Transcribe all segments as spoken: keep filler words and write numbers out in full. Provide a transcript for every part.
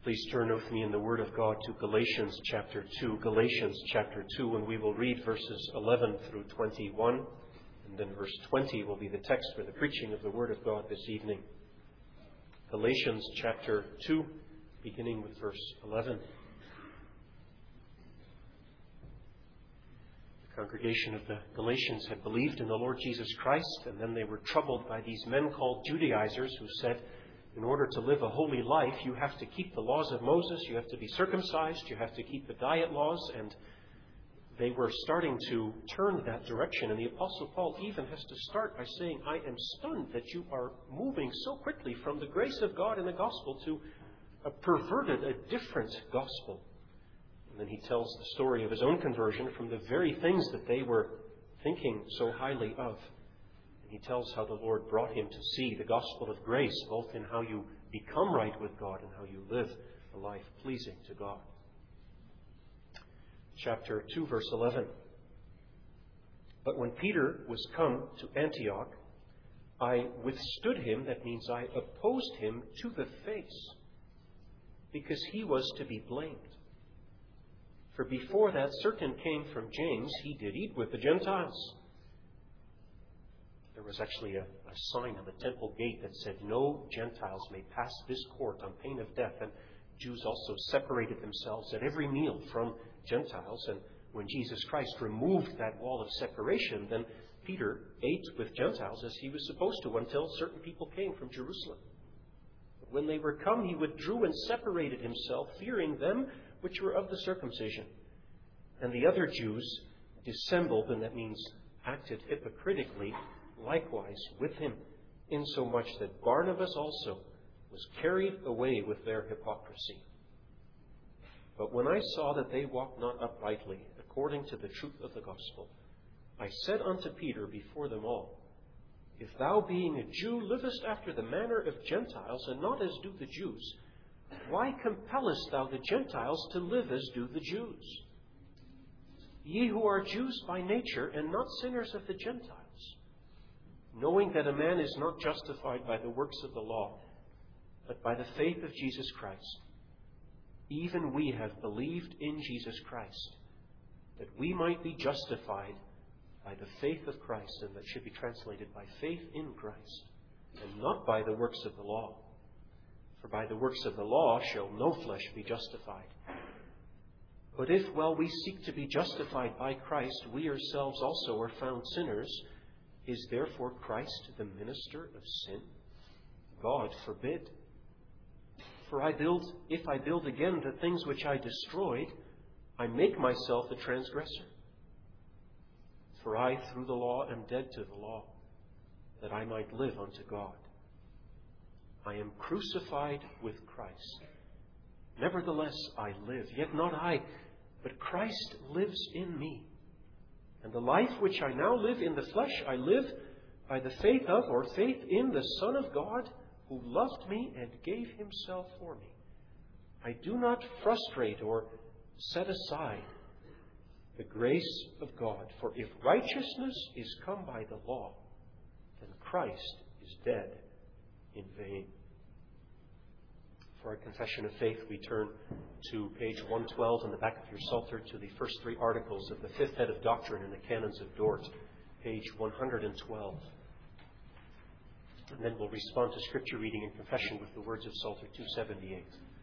Please turn with me in the Word of God to Galatians chapter two. Galatians chapter two, and we will read verses eleven through twenty-one. And then verse twenty will be the text for the preaching of the Word of God this evening. Galatians chapter two, beginning with verse eleven. The congregation of the Galatians had believed in the Lord Jesus Christ, and then they were troubled by these men called Judaizers who said, in order to live a holy life, you have to keep the laws of Moses, you have to be circumcised, you have to keep the diet laws, and they were starting to turn that direction. And the Apostle Paul even has to start by saying, I am stunned that you are moving so quickly from the grace of God in the gospel to a perverted, a different gospel. And then he tells the story of his own conversion from the very things that they were thinking so highly of. He tells how the Lord brought him to see the gospel of grace, both in how you become right with God and how you live a life pleasing to God. Chapter two, verse eleven. But when Peter was come to Antioch, I withstood him, that means I opposed him to the face, because he was to be blamed. For before that certain came from James, he did eat with the Gentiles. There was actually a, a sign on the temple gate that said, no Gentiles may pass this court on pain of death. And Jews also separated themselves at every meal from Gentiles. And when Jesus Christ removed that wall of separation, then Peter ate with Gentiles as he was supposed to until certain people came from Jerusalem. But when they were come, he withdrew and separated himself, fearing them which were of the circumcision. And the other Jews dissembled, and that means acted hypocritically, likewise with him, insomuch that Barnabas also was carried away with their hypocrisy. But when I saw that they walked not uprightly, according to the truth of the gospel, I said unto Peter before them all, if thou being a Jew livest after the manner of Gentiles, and not as do the Jews, why compellest thou the Gentiles to live as do the Jews? Ye who are Jews by nature, and not sinners of the Gentiles, knowing that a man is not justified by the works of the law, but by the faith of Jesus Christ. Even we have believed in Jesus Christ, that we might be justified by the faith of Christ, and that should be translated by faith in Christ, and not by the works of the law. For by the works of the law shall no flesh be justified. But if, while we seek to be justified by Christ, we ourselves also are found sinners, is therefore Christ the minister of sin? God forbid. For I build, if I build again the things which I destroyed, I make myself a transgressor. For I, through the law, am dead to the law, that I might live unto God. I am crucified with Christ. Nevertheless I live, yet not I, but Christ lives in me. And the life which I now live in the flesh, I live by the faith of, or faith in, the Son of God, who loved me and gave himself for me. I do not frustrate or set aside the grace of God. For if righteousness is come by the law, then Christ is dead in vain. For our confession of faith, we turn to page one twelve in the back of your Psalter, to the first three articles of the fifth head of doctrine in the Canons of Dort, page one twelve. And then we'll respond to Scripture reading and confession with the words of Psalter two seventy-eight.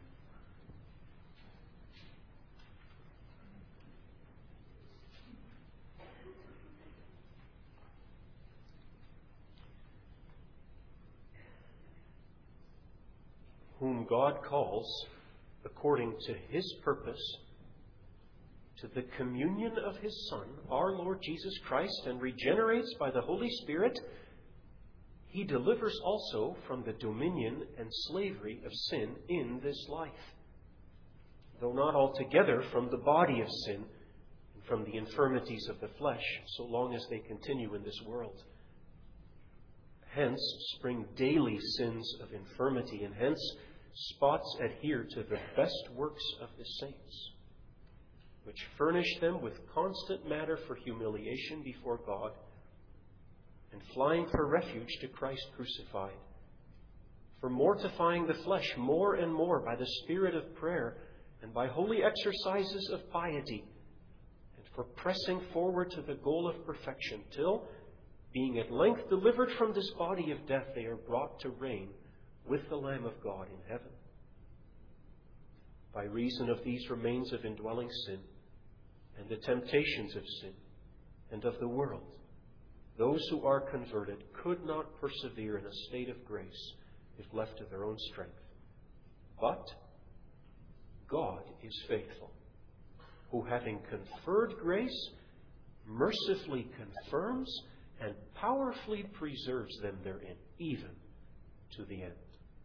Whom God calls, according to his purpose, to the communion of his Son, our Lord Jesus Christ, and regenerates by the Holy Spirit, he delivers also from the dominion and slavery of sin in this life, though not altogether from the body of sin and from the infirmities of the flesh, so long as they continue in this world. Hence spring daily sins of infirmity, and hence spots adhere to the best works of the saints, which furnish them with constant matter for humiliation before God, and flying for refuge to Christ crucified, for mortifying the flesh more and more by the spirit of prayer and by holy exercises of piety, and for pressing forward to the goal of perfection, till, being at length delivered from this body of death, they are brought to reign with the Lamb of God in heaven. By reason of these remains of indwelling sin, and the temptations of sin, and of the world, those who are converted could not persevere in a state of grace if left to their own strength. But God is faithful, who, having conferred grace, mercifully confirms and powerfully preserves them therein, even to the end.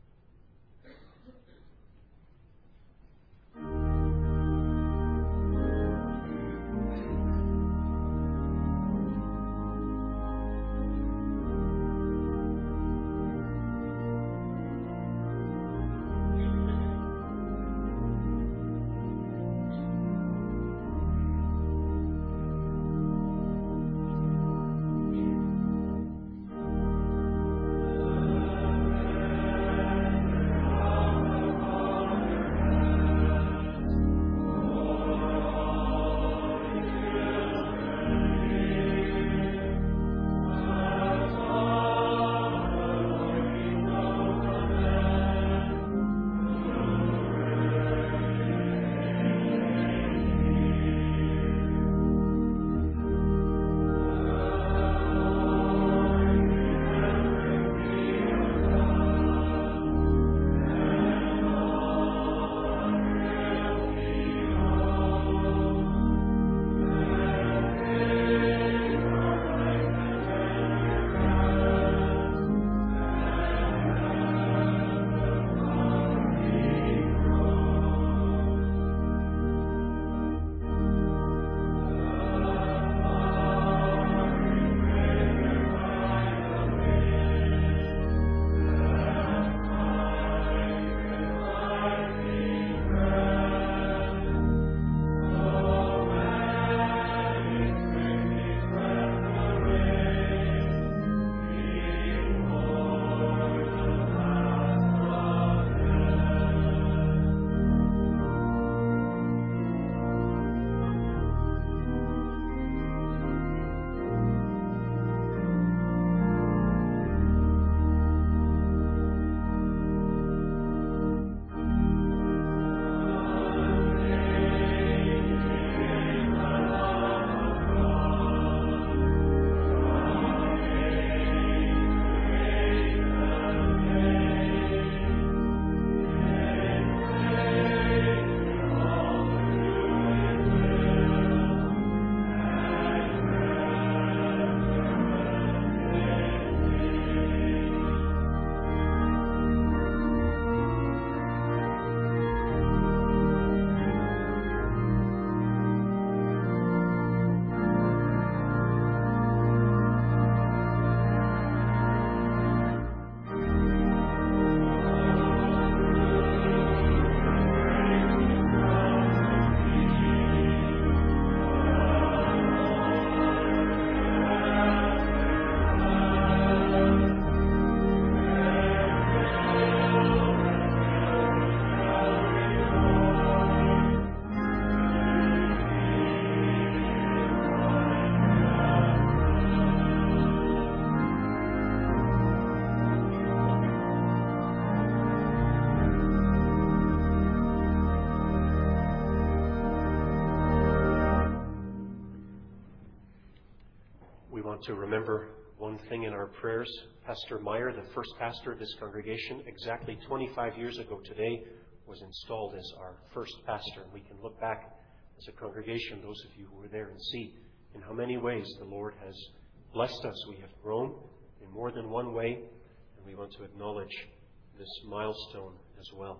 To remember one thing in our prayers. Pastor Meyer, the first pastor of this congregation, exactly twenty-five years ago today, was installed as our first pastor. And we can look back as a congregation, those of you who were there, and see in how many ways the Lord has blessed us. We have grown in more than one way, and we want to acknowledge this milestone as well.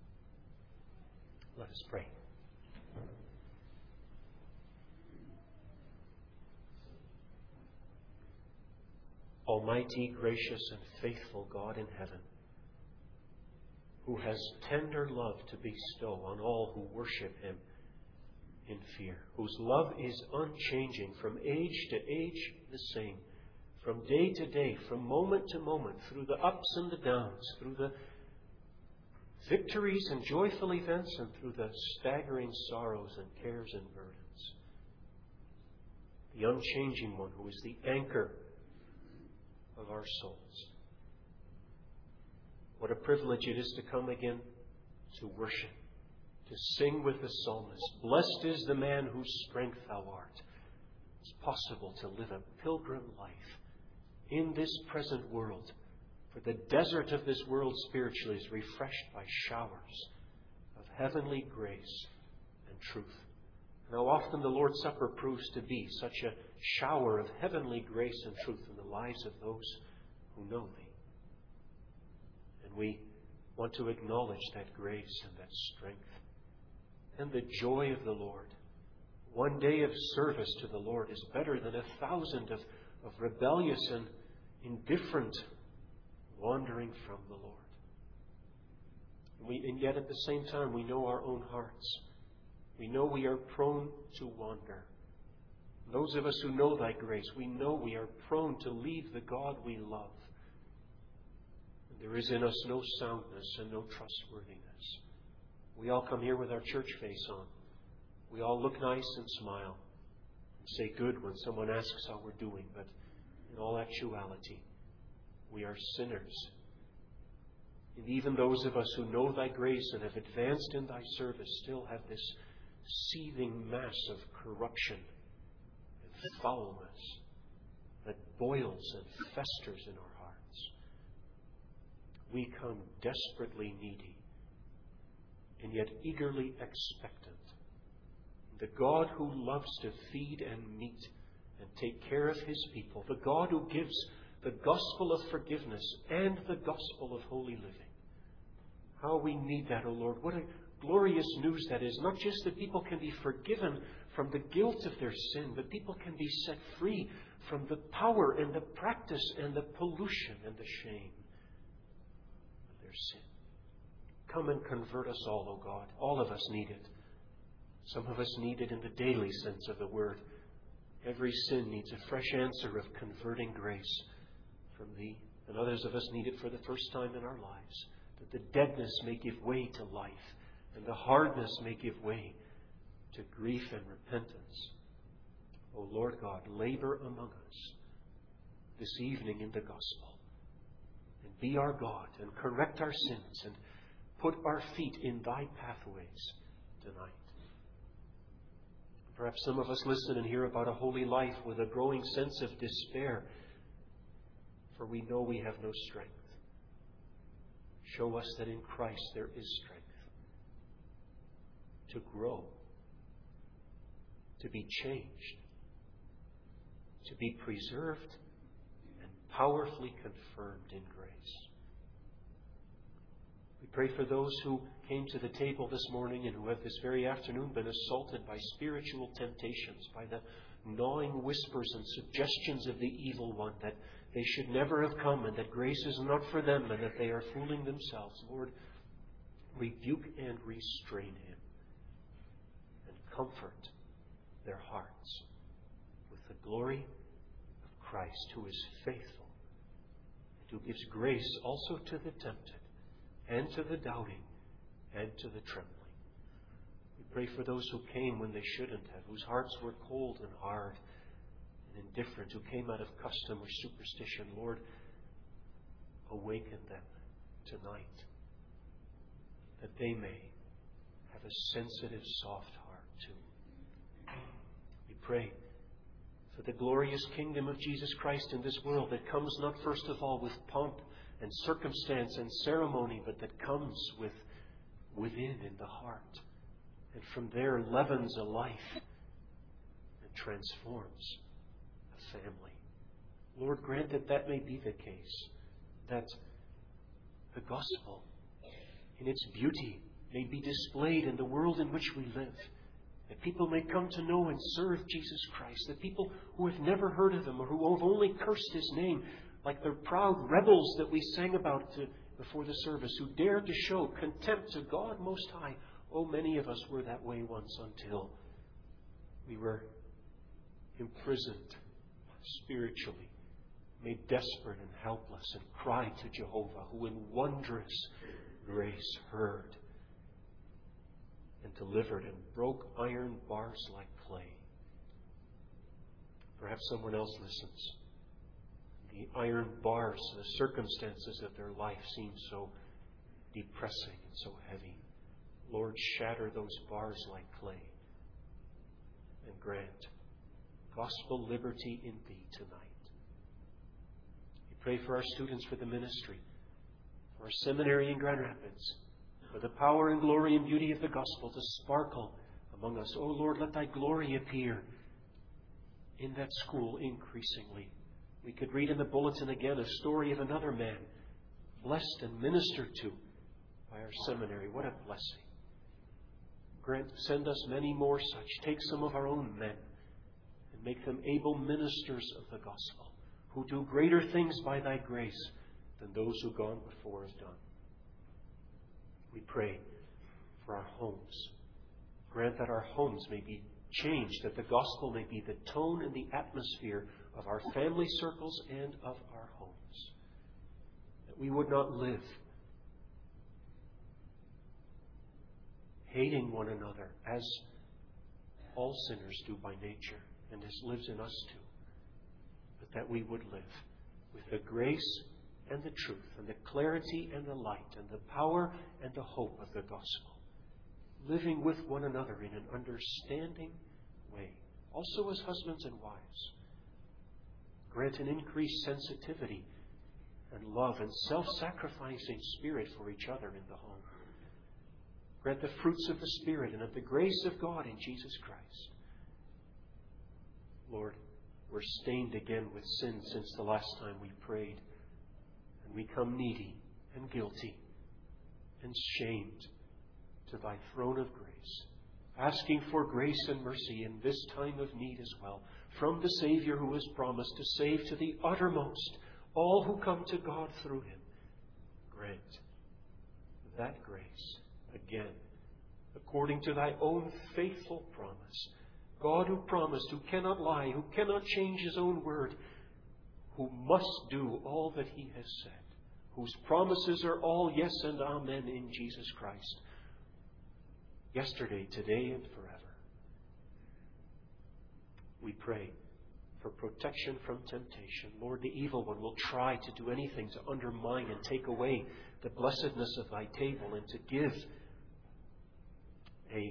Let us pray. Almighty, gracious, and faithful God in heaven, who has tender love to bestow on all who worship Him in fear, whose love is unchanging from age to age the same, from day to day, from moment to moment, through the ups and the downs, through the victories and joyful events, and through the staggering sorrows and cares and burdens. The unchanging one who is the anchor of our souls. What a privilege it is to come again to worship, to sing with the psalmist. Blessed is the man whose strength thou art. It's possible to live a pilgrim life in this present world. For the desert of this world spiritually is refreshed by showers of heavenly grace and truth. And how often the Lord's Supper proves to be such a shower of heavenly grace and truth in the lives of those who know Thee. And we want to acknowledge that grace and that strength and the joy of the Lord. One day of service to the Lord is better than a thousand of, of rebellious and indifferent wandering from the Lord. And, we, and yet at the same time, we know our own hearts. We know we are prone to wander. Those of us who know Thy grace, we know we are prone to leave the God we love. And there is in us no soundness and no trustworthiness. We all come here with our church face on. We all look nice and smile and say good when someone asks how we're doing. But in all actuality, we are sinners. And even those of us who know Thy grace and have advanced in Thy service still have this seething mass of corruption and foulness that boils and festers in our hearts. We come desperately needy and yet eagerly expectant. The God who loves to feed and meet and take care of His people. The God who gives the gospel of forgiveness and the gospel of holy living. How we need that, O Lord. What a glorious news that is. Not just that people can be forgiven from the guilt of their sin, but people can be set free from the power and the practice and the pollution and the shame of their sin. Come and convert us all, O God. All of us need it. Some of us need it in the daily sense of the word. Every sin needs a fresh answer of converting grace from Thee. And others of us need it for the first time in our lives. That the deadness may give way to life. And the hardness may give way to grief and repentance. O Lord God, labor among us this evening in the gospel. And be our God and correct our sins and put our feet in Thy pathways tonight. Perhaps some of us listen and hear about a holy life with a growing sense of despair, for we know we have no strength. Show us that in Christ there is strength to grow, to be changed, to be preserved and powerfully confirmed in grace. We pray for those who came to the table this morning and who have this very afternoon been assaulted by spiritual temptations, by the gnawing whispers and suggestions of the evil one that they should never have come and that grace is not for them and that they are fooling themselves. Lord, rebuke and restrain him and comfort their hearts with the glory of Christ, who is faithful and who gives grace also to the tempted and to the doubting and to the trembling. We pray for those who came when they shouldn't have, whose hearts were cold and hard and indifferent, who came out of custom or superstition. Lord, awaken them tonight, that they may have a sensitive, soft heart too. We pray for the glorious kingdom of Jesus Christ in this world that comes not first of all with pomp and circumstance and ceremony, but that comes with within in the heart, and from there leavens a life and transforms a family. Lord, grant that that may be the case, that the gospel in its beauty may be displayed in the world in which we live, that people may come to know and serve Jesus Christ, that people who have never heard of Him or who have only cursed His name, like the proud rebels that we sang about to, before the service, who dared to show contempt to God Most High. Oh, many of us were that way once until we were imprisoned spiritually made desperate and helpless, and cried to Jehovah, who in wondrous grace heard and delivered and broke iron bars like clay. Perhaps someone else listens. The iron bars, the circumstances of their life seem so depressing and so heavy. Lord, shatter those bars like clay and grant gospel liberty in Thee tonight. We pray for our students, for the ministry, for our seminary in Grand Rapids, for the power and glory and beauty of the gospel to sparkle among us. Oh Lord, let Thy glory appear in that school increasingly. We could read in the bulletin again a story of another man blessed and ministered to by our seminary. What a blessing. Grant, send us many more such. Take some of our own men and make them able ministers of the gospel, who do greater things by Thy grace than those who gone before have done. We pray for our homes. Grant that our homes may be changed, that the gospel may be the tone and the atmosphere of our family circles and of our homes. That we would not live hating one another as all sinners do by nature and as lives in us too, but that we would live with the grace and the truth and the clarity and the light and the power and the hope of the gospel, living with one another in an understanding way, also as husbands and wives. Grant an increased sensitivity and love and self-sacrificing spirit for each other in the home. Grant the fruits of the Spirit and of the grace of God in Jesus Christ. Lord, we're stained again with sin since the last time we prayed, and we come needy and guilty and shamed to Thy throne of grace, asking for grace and mercy in this time of need as well, from the Savior who has promised to save to the uttermost all who come to God through Him. Grant that grace again, according to Thy own faithful promise. God who promised, who cannot lie, who cannot change His own word, who must do all that He has said, whose promises are all yes and amen in Jesus Christ, yesterday, today, and forever. We pray for protection from temptation. Lord, the evil one will try to do anything to undermine and take away the blessedness of Thy table and to give a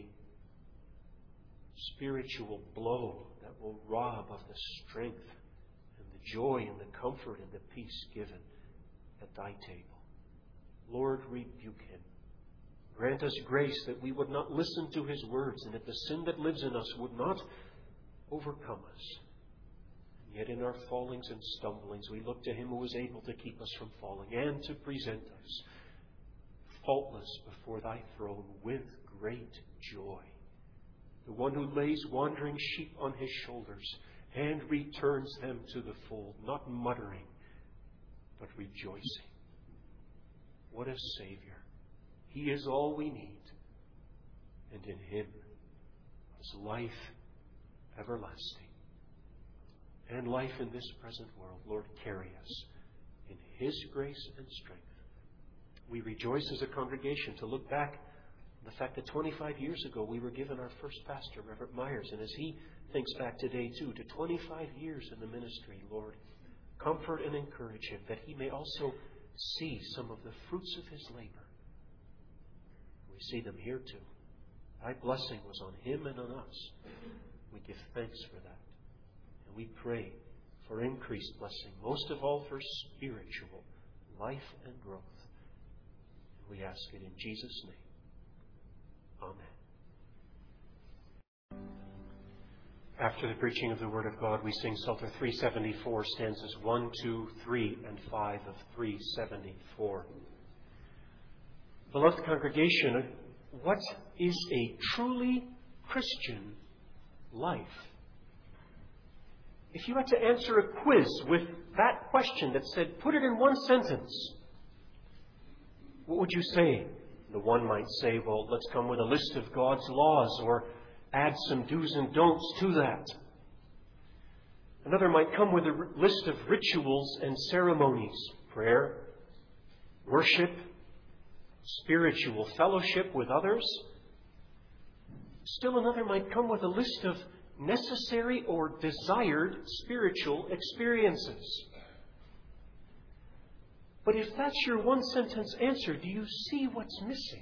spiritual blow that will rob of the strength and the joy and the comfort and the peace given at Thy table. Lord, rebuke him. Grant us grace that we would not listen to his words and that the sin that lives in us would not overcome us. And yet in our fallings and stumblings, we look to Him who is able to keep us from falling and to present us faultless before Thy throne with great joy. The one who lays wandering sheep on His shoulders and returns them to the fold, not muttering, but rejoicing. What a Savior. He is all we need. And in Him is life everlasting. And life in this present world. Lord, carry us in His grace and strength. We rejoice as a congregation to look back on the fact that twenty-five years ago we were given our first pastor, Reverend Myers. And as he thinks back today too, to twenty-five years in the ministry, Lord, comfort and encourage him that he may also see some of the fruits of his labor. We see them here too. Thy blessing was on him and on us. We give thanks for that. And we pray for increased blessing, most of all for spiritual life and growth. And we ask it in Jesus' name. Amen. After the preaching of the Word of God, we sing Psalter three seventy-four, stanzas one, two, three, and five of three seventy-four. Beloved congregation, what is a truly Christian life? If you had to answer a quiz with that question that said, put it in one sentence, what would you say? The one might say, well, let's come with a list of God's laws or add some do's and don'ts to that. Another might come with a r- list of rituals and ceremonies. Prayer, worship, spiritual fellowship with others. Still another might come with a list of necessary or desired spiritual experiences. But if that's your one-sentence answer, do you see what's missing?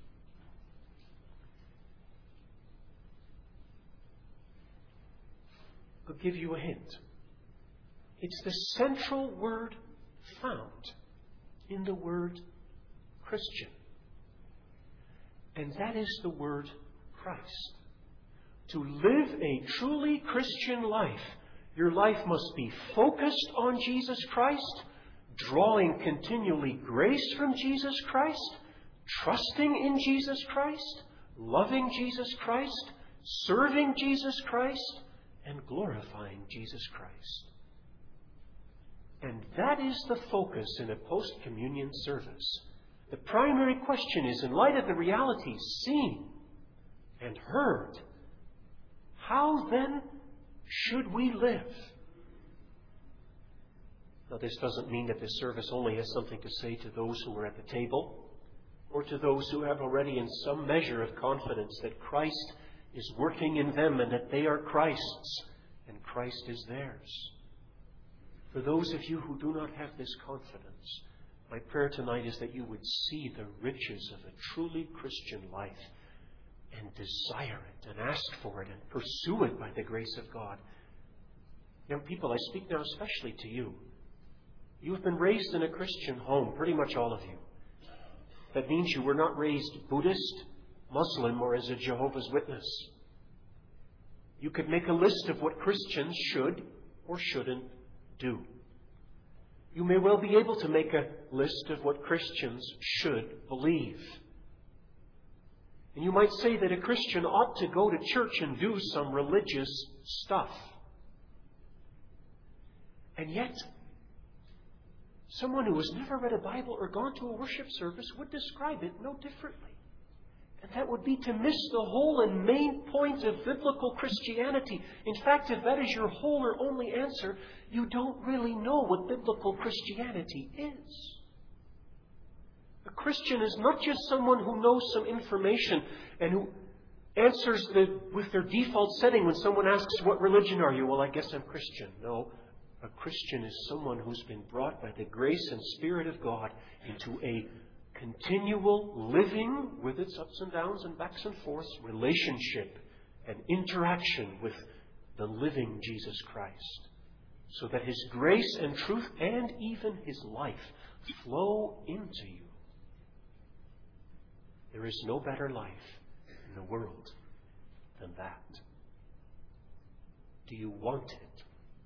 I'll give you a hint. It's the central word found in the word Christian. And that is the word Christ. To live a truly Christian life, your life must be focused on Jesus Christ, drawing continually grace from Jesus Christ, trusting in Jesus Christ, loving Jesus Christ, serving Jesus Christ, and glorifying Jesus Christ. And that is the focus in a post-communion service. The primary question is, in light of the realities seen and heard, how then should we live? Now, this doesn't mean that this service only has something to say to those who are at the table, or to those who have already in some measure of confidence that Christ is working in them and that they are Christ's and Christ is theirs. For those of you who do not have this confidence, my prayer tonight is that you would see the riches of a truly Christian life and desire it and ask for it and pursue it by the grace of God. Young people, I speak now especially to you. You have been raised in a Christian home, pretty much all of you. That means you were not raised Buddhist, Muslim, or as a Jehovah's Witness. You could make a list of what Christians should or shouldn't do. You may well be able to make a list of what Christians should believe. And you might say that a Christian ought to go to church and do some religious stuff. And yet, someone who has never read a Bible or gone to a worship service would describe it no differently. And that would be to miss the whole and main point of biblical Christianity. In fact, if that is your whole or only answer, you don't really know what biblical Christianity is. A Christian is not just someone who knows some information and who answers the, with their default setting when someone asks, "What religion are you?" "Well, I guess I'm Christian." No. A Christian is someone who's been brought by the grace and Spirit of God into a continual living, with its ups and downs and backs and forths, relationship and interaction with the living Jesus Christ, so that His grace and truth and even His life flow into you. There is no better life in the world than that. Do you want it?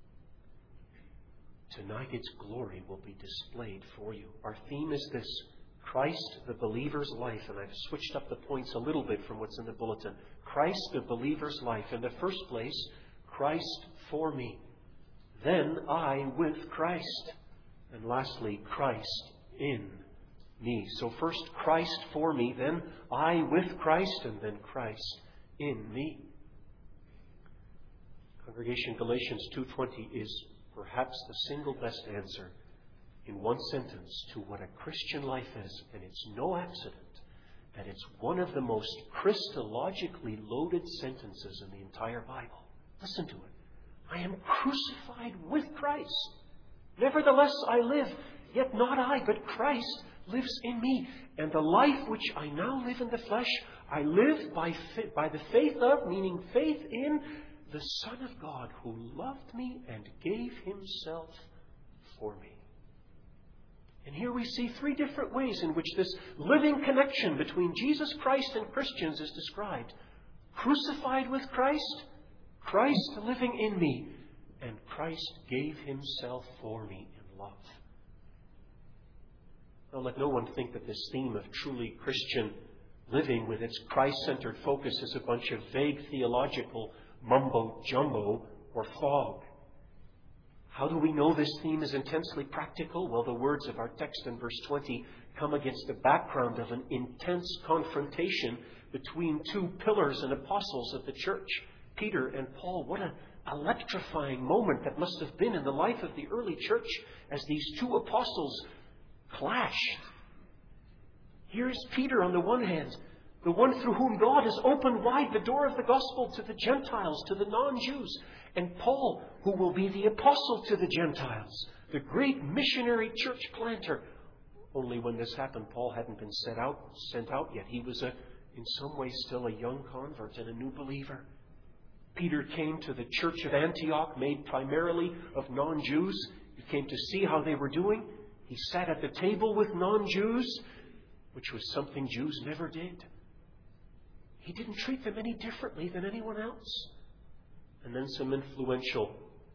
Tonight its glory will be displayed for you. Our theme is this: Christ, the believer's life. And I've switched up the points a little bit from what's in the bulletin. Christ, the believer's life. In the first place, Christ for me. Then I with Christ. And lastly, Christ in me. So first Christ for me, then I with Christ, and then Christ in me. Congregation, Galatians two twenty is perhaps the single best answer in one sentence to what a Christian life is. And it's no accident that it's one of the most Christologically loaded sentences in the entire Bible. Listen to it. I am crucified with Christ. Nevertheless I live, yet not I, but Christ lives in me. And the life which I now live in the flesh, I live by, fa- by the faith of, meaning faith in, the Son of God, who loved me and gave Himself for me. And here we see three different ways in which this living connection between Jesus Christ and Christians is described. Crucified with Christ, Christ living in me, and Christ gave Himself for me in love. Now, let no one think that this theme of truly Christian living with its Christ-centered focus is a bunch of vague theological mumbo-jumbo or fog. How do we know this theme is intensely practical? Well, the words of our text in verse twenty come against the background of an intense confrontation between two pillars and apostles of the church, Peter and Paul. What a electrifying moment that must have been in the life of the early church as these two apostles clashed. Here's Peter on the one hand, the one through whom God has opened wide the door of the gospel to the Gentiles, to the non-Jews. And Paul, who will be the apostle to the Gentiles, the great missionary church planter. Only when this happened, Paul hadn't been set out, sent out yet. He was, a, in some ways, still a young convert and a new believer. Peter came to the church of Antioch, made primarily of non-Jews. He came to see how they were doing. He sat at the table with non-Jews, which was something Jews never did. He didn't treat them any differently than anyone else. And then some influential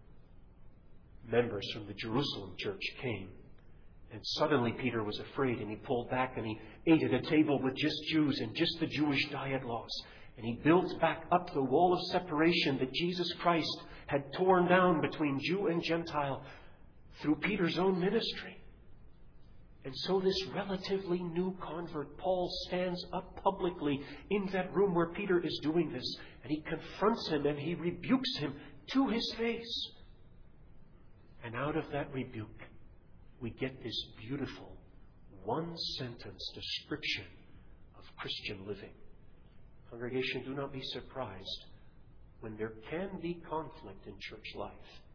members from the Jerusalem church came. And suddenly Peter was afraid, and he pulled back and he ate at a table with just Jews and just the Jewish diet laws. And he built back up the wall of separation that Jesus Christ had torn down between Jew and Gentile through Peter's own ministry. And so this relatively new convert, Paul, stands up publicly in that room where Peter is doing this. And he confronts him and he rebukes him to his face. And out of that rebuke, we get this beautiful one-sentence description of Christian living. Congregation, do not be surprised when there can be conflict in church life.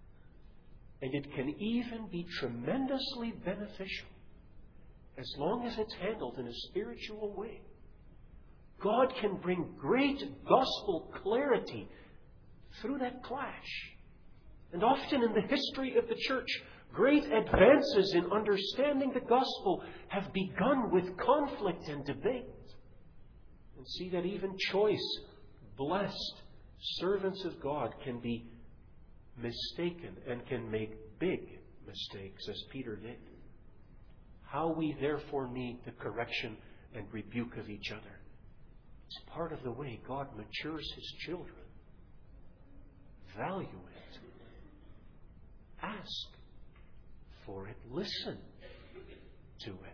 And it can even be tremendously beneficial as long as it's handled in a spiritual way. God can bring great gospel clarity through that clash. And often in the history of the church, great advances in understanding the gospel have begun with conflict and debate. And see that even choice, blessed servants of God can be mistaken and can make big mistakes, as Peter did. How we therefore need the correction and rebuke of each other. It's part of the way God matures His children. Value it. Ask for it. Listen to it.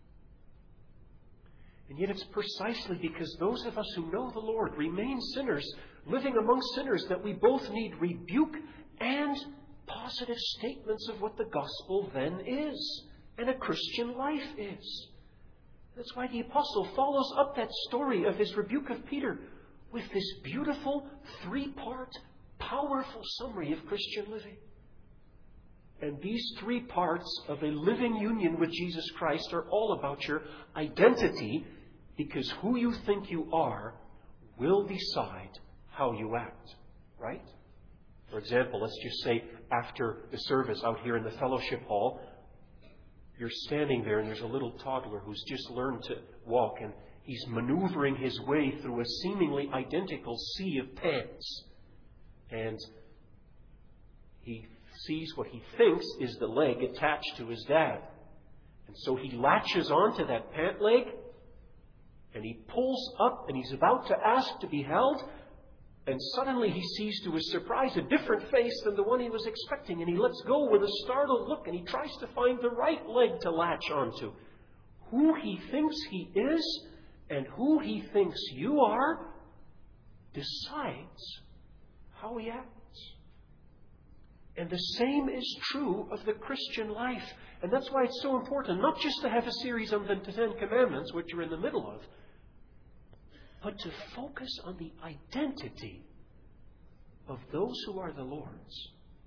And yet it's precisely because those of us who know the Lord remain sinners, living among sinners, that we both need rebuke and positive statements of what the gospel then is and a Christian life is. That's why the apostle follows up that story of his rebuke of Peter with this beautiful three-part, powerful summary of Christian living. And these three parts of a living union with Jesus Christ are all about your identity, because who you think you are will decide how you act. Right? For example, let's just say after the service out here in the fellowship hall, you're standing there and there's a little toddler who's just learned to walk, and he's maneuvering his way through a seemingly identical sea of pants. And he sees what he thinks is the leg attached to his dad. And so he latches onto that pant leg, and he pulls up, and he's about to ask to be held, and suddenly he sees to his surprise a different face than the one he was expecting, and he lets go with a startled look, and he tries to find the right leg to latch onto. Who he thinks he is and who he thinks you are decides how he acts. And the same is true of the Christian life. And that's why it's so important not just to have a series on the Ten Commandments, which you're in the middle of, but to focus on the identity of those who are the Lord's.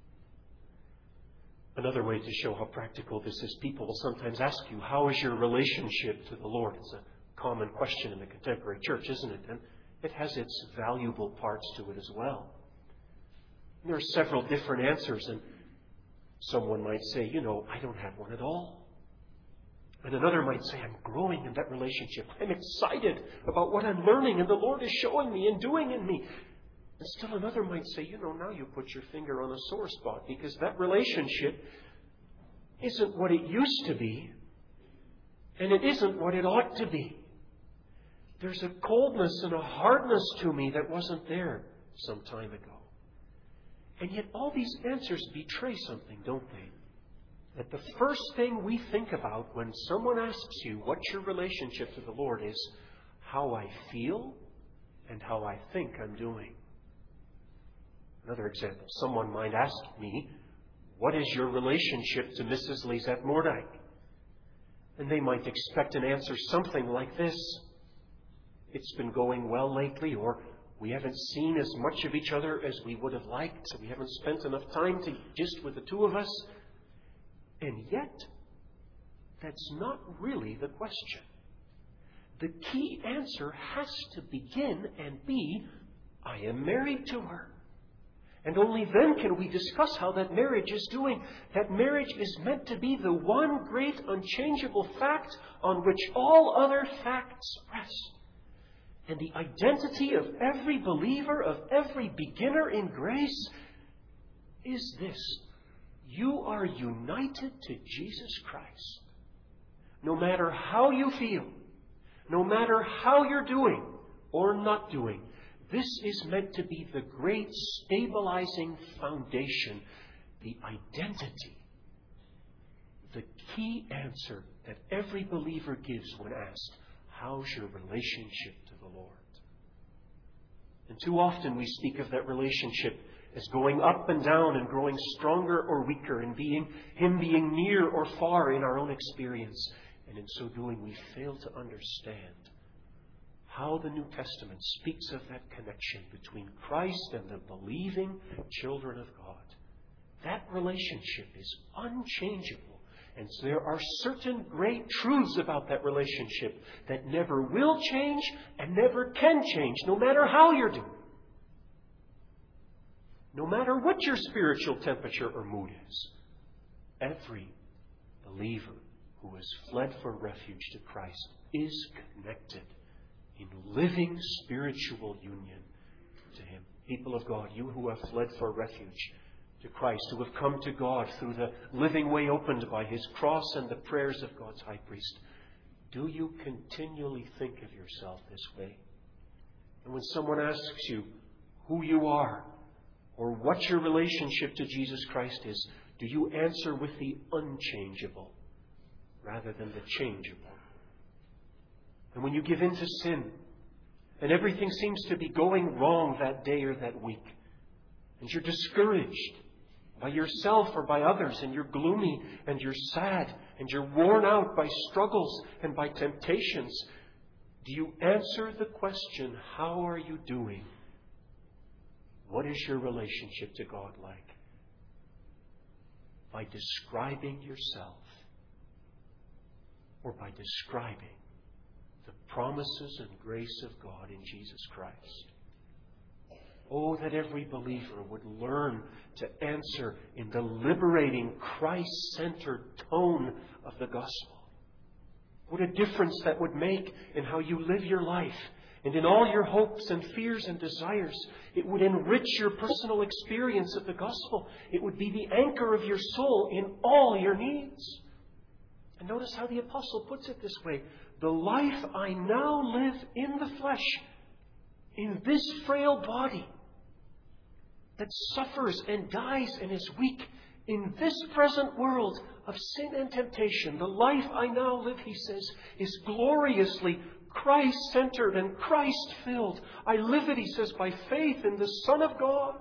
Another way to show how practical this is, people will sometimes ask you, how is your relationship to the Lord? It's a common question in the contemporary church, isn't it? And it has its valuable parts to it as well. There are several different answers, and someone might say, you know, I don't have one at all. And another might say, I'm growing in that relationship. I'm excited about what I'm learning and the Lord is showing me and doing in me. And still another might say, you know, now you put your finger on a sore spot, because that relationship isn't what it used to be, and it isn't what it ought to be. There's a coldness and a hardness to me that wasn't there some time ago. And yet all these answers betray something, don't they? That the first thing we think about when someone asks you what's your relationship to the Lord is how I feel and how I think I'm doing. Another example. Someone might ask me, what is your relationship to Missus Lisette Mordyke? And they might expect an answer something like this. It's been going well lately, or we haven't seen as much of each other as we would have liked, so we haven't spent enough time to just with the two of us. And yet, that's not really the question. The key answer has to begin and be, I am married to her. And only then can we discuss how that marriage is doing. That marriage is meant to be the one great unchangeable fact on which all other facts rest. And the identity of every believer, of every beginner in grace, is this. You are united to Jesus Christ. No matter how you feel, no matter how you're doing or not doing, this is meant to be the great stabilizing foundation, the identity, the key answer that every believer gives when asked, how's your relationship to the Lord? And too often we speak of that relationship as going up and down and growing stronger or weaker and being Him being near or far in our own experience. And in so doing, we fail to understand how the New Testament speaks of that connection between Christ and the believing children of God. That relationship is unchangeable. And so there are certain great truths about that relationship that never will change and never can change, no matter how you're doing. No matter what your spiritual temperature or mood is. Every believer who has fled for refuge to Christ is connected in living spiritual union to Him. People of God, you who have fled for refuge to Christ, who have come to God through the living way opened by His cross and the prayers of God's high priest, do you continually think of yourself this way? And when someone asks you who you are or what your relationship to Jesus Christ is, do you answer with the unchangeable rather than the changeable? And when you give in to sin, and everything seems to be going wrong that day or that week, and you're discouraged by yourself or by others, and you're gloomy, and you're sad, and you're worn out by struggles and by temptations, do you answer the question, how are you doing? What is your relationship to God like? By describing yourself, or by describing the promises and grace of God in Jesus Christ. Oh, that every believer would learn to answer in the liberating, Christ-centered tone of the gospel. What a difference that would make in how you live your life and in all your hopes and fears and desires. It would enrich your personal experience of the gospel. It would be the anchor of your soul in all your needs. And notice how the apostle puts it this way. The life I now live in the flesh, in this frail body that suffers and dies and is weak, in this present world of sin and temptation, the life I now live, he says, is gloriously Christ-centered and Christ-filled. I live it, he says, by faith in the Son of God.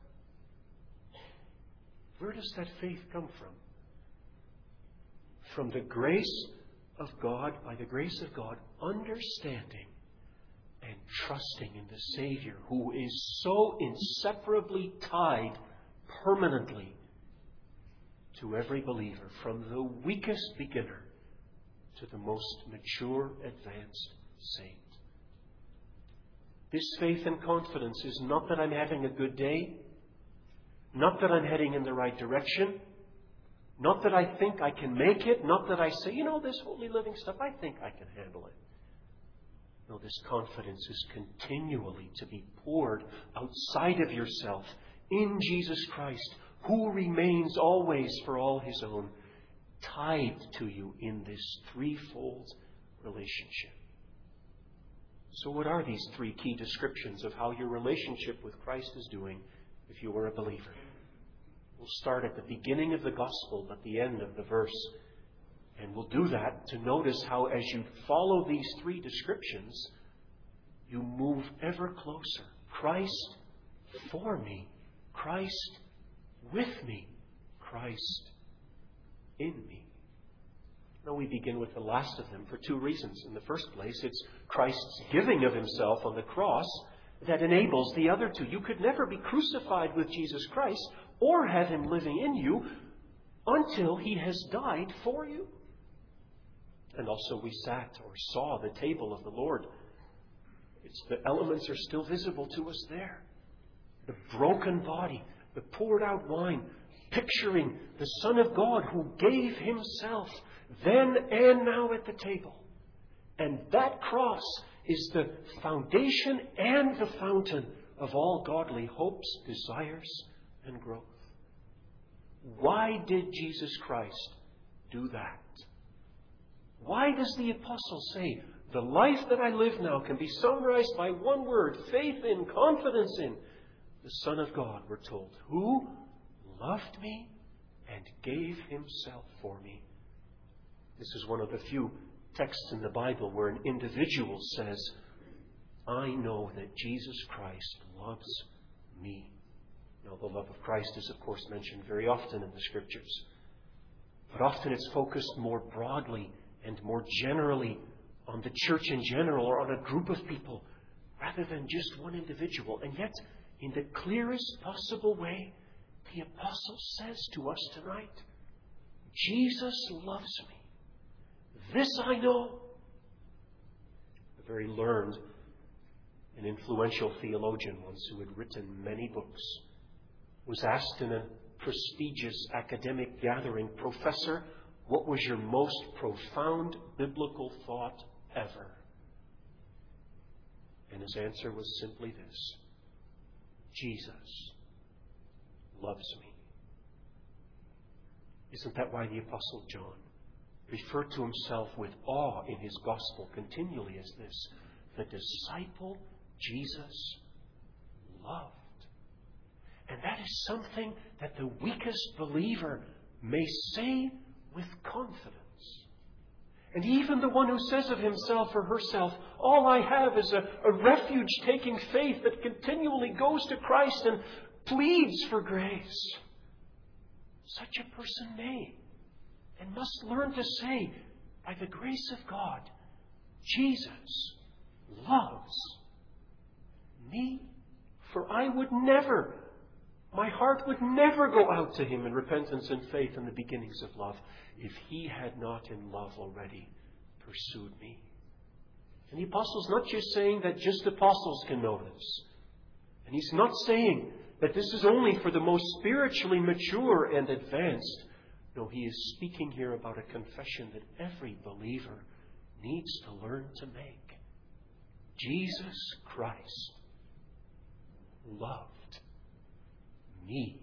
Where does that faith come from? From the grace of God, by the grace of God, understanding and trusting in the Savior who is so inseparably tied permanently to every believer, from the weakest beginner to the most mature, advanced saint. This faith and confidence is not that I'm having a good day, not that I'm heading in the right direction, not that I think I can make it, not that I say, you know, this holy living stuff, I think I can handle it. No, this confidence is continually to be poured outside of yourself in Jesus Christ, who remains always for all His own, tied to you in this threefold relationship. So what are these three key descriptions of how your relationship with Christ is doing if you are a believer? We'll start at the beginning of the gospel, but the end of the verse. And we'll do that to notice how as you follow these three descriptions, you move ever closer. Christ for me, Christ with me, Christ in me. Now we begin with the last of them for two reasons. In the first place, it's Christ's giving of himself on the cross that enables the other two. You could never be crucified with Jesus Christ or have him living in you until he has died for you. And also we sat or saw the table of the Lord. It's, the elements are still visible to us there. The broken body, the poured out wine, picturing the Son of God who gave himself then and now at the table. And that cross is the foundation and the fountain of all godly hopes, desires, and growth. Why did Jesus Christ do that? Why does the apostle say, the life that I live now can be summarized by one word, faith in, confidence in the Son of God, we're told, who loved me and gave himself for me. This is one of the few texts in the Bible where an individual says, I know that Jesus Christ loves me. Now, the love of Christ is, of course, mentioned very often in the Scriptures. But often it's focused more broadly and more generally on the church in general or on a group of people rather than just one individual. And yet, in the clearest possible way, the apostle says to us tonight, Jesus loves me. This I know. A very learned and influential theologian once, who had written many books, was asked in a prestigious academic gathering, Professor, what was your most profound biblical thought ever? And his answer was simply this: Jesus loves me. Isn't that why the Apostle John referred to himself with awe in his gospel continually as this? The disciple Jesus loved. And that is something that the weakest believer may say with confidence. And even the one who says of himself or herself, all I have is a, a refuge-taking faith that continually goes to Christ and pleads for grace. Such a person may and must learn to say, by the grace of God, Jesus loves me. For I would never, my heart would never go out to him in repentance and faith in the beginnings of love if he had not in love already pursued me. And the apostle's not just saying that just apostles can know this. And he's not saying that this is only for the most spiritually mature and advanced. No, he is speaking here about a confession that every believer needs to learn to make. Jesus Christ loved me.